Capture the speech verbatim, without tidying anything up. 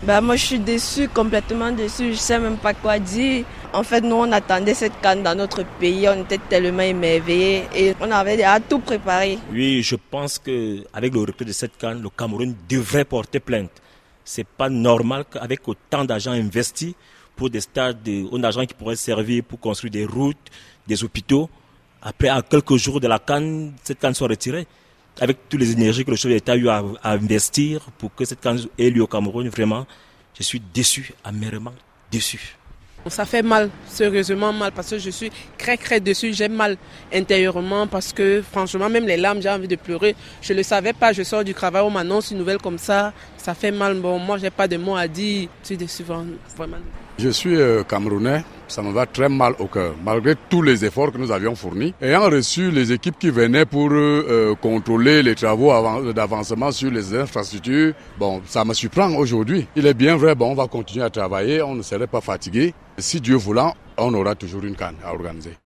Bah, moi, je suis déçue, complètement déçue. Je ne sais même pas quoi dire. En fait, nous, on attendait cette CAN dans notre pays. On était tellement émerveillés et on avait déjà tout préparé. Oui, je pense qu'avec le retrait de cette CAN, le Cameroun devrait porter plainte. Ce n'est pas normal qu'avec autant d'argent investi pour des stades, un argent qui pourrait servir pour construire des routes, des hôpitaux, après, à quelques jours de la CAN, cette CAN soit retirée. Avec toutes les énergies que le chef d'État a eu à, à investir pour que cette CAN ait lieu au Cameroun, vraiment, je suis déçu, amèrement déçu. Ça fait mal, sérieusement mal, parce que je suis très très déçu, j'ai mal intérieurement parce que franchement, même les larmes, j'ai envie de pleurer. Je ne le savais pas, je sors du travail, on m'annonce une nouvelle comme ça, ça fait mal. Bon, moi, je n'ai pas de mots à dire, je suis déçu, vraiment. Je suis euh, Camerounais, ça me va très mal au cœur, malgré tous les efforts que nous avions fournis. Ayant reçu les équipes qui venaient pour euh, contrôler les travaux avant, d'avancement sur les infrastructures, bon, ça me surprend aujourd'hui. Il est bien vrai, bon, on va continuer à travailler, on ne serait pas fatigué. Si Dieu voulant, on aura toujours une CAN à organiser.